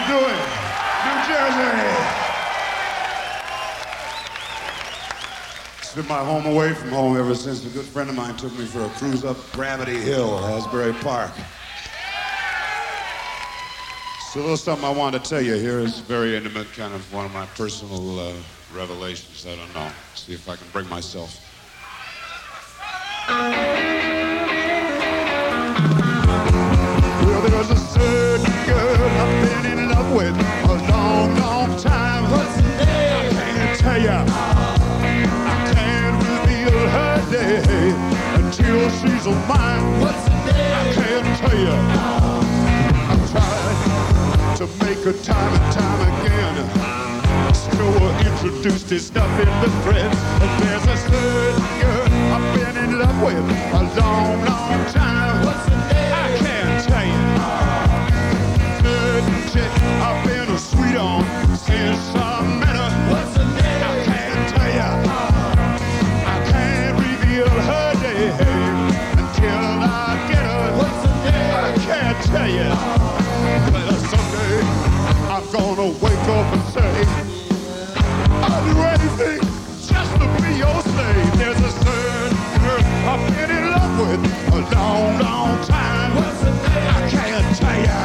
doing? New Jersey. It's been my home away from home ever since a good friend of mine took me for a cruise up Gravity Hill, Asbury Park. It's a little something I wanted to tell you here. It's very intimate, kind of one of my personal revelations. I don't know. See if I can bring myself. Well, there's a certain girl I've been in love with a long, long time. What's her name? I can't tell ya. I can't reveal her name until she's of mine. What's her name? I can't tell ya. I've tried to make her time and time again. Still introduced his stuff in the thread. There's a certain girl I've been in love with a long, long time. What's her name? I can't tell you. Certain chick I've been sweet on since I met her. What's her name? I can't tell you. I can't reveal her name until I get her. What's her name? I can't tell you. But someday I'm gonna wake up and say, I'll do anything just to be your slave. There's a certain girl I've been in love with a long, long time. What's her name? I can't tell ya.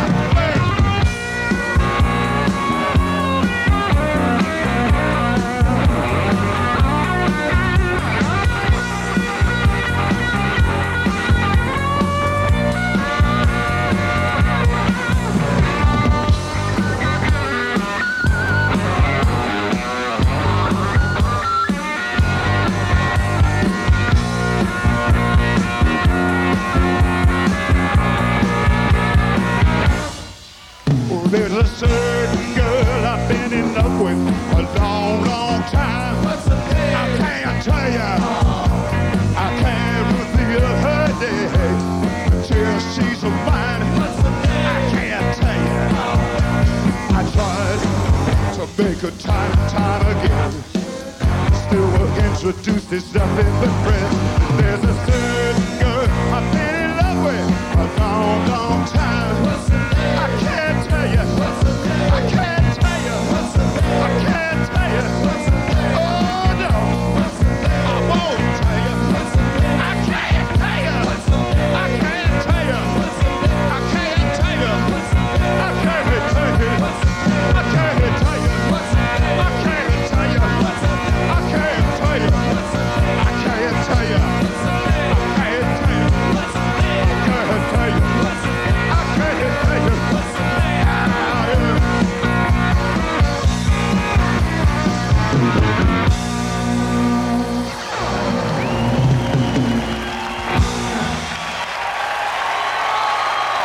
There's a certain girl I've been in love with a long, long time. What's her name? I can't tell ya. I can't reveal her name until she's of mine. What's her name? I can't tell ya. I tried to make her time and time again. Still will introduce this stuff in the press. There's a certain girl I've been in love with a long, long time.